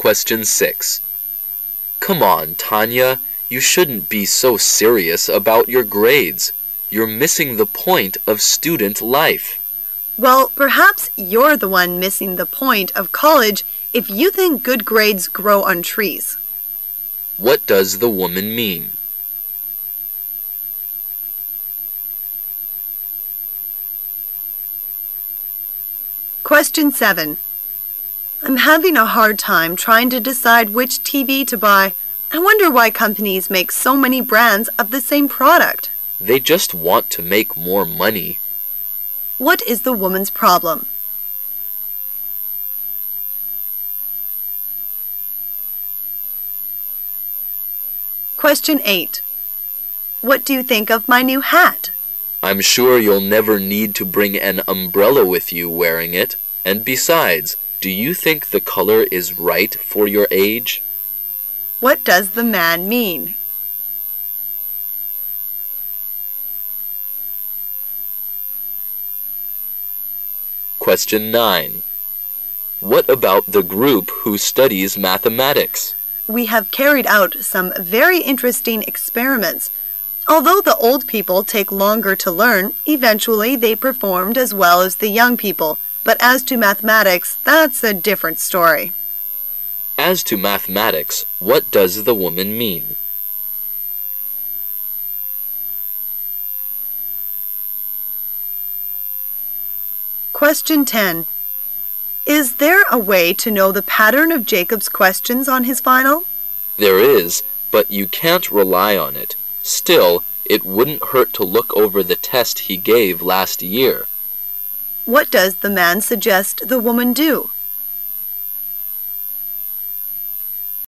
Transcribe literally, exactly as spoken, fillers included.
Question six. Come on, Tanya. You shouldn't be so serious about your grades. You're missing the point of student life. Well, perhaps you're the one missing the point of college if you think good grades grow on trees. What does the woman mean? Question seven. I'm having a hard time trying to decide which T V to buy. I wonder why companies make so many brands of the same product. They just want to make more money. What is the woman's problem? Question eight. What do you think of my new hat? I'm sure you'll never need to bring an umbrella with you wearing it. And besides, do you think the color is right for your age? What does the man mean? Question nine. What about the group who studies mathematics? We have carried out some very interesting experiments. Although the old people take longer to learn, eventually they performed as well as the young people. But as to mathematics, that's a different story. As to mathematics, what does the woman mean? Question ten. Is there a way to know the pattern of Jacob's questions on his final? There is, but you can't rely on it. Still, it wouldn't hurt to look over the test he gave last year. What does the man suggest the woman do?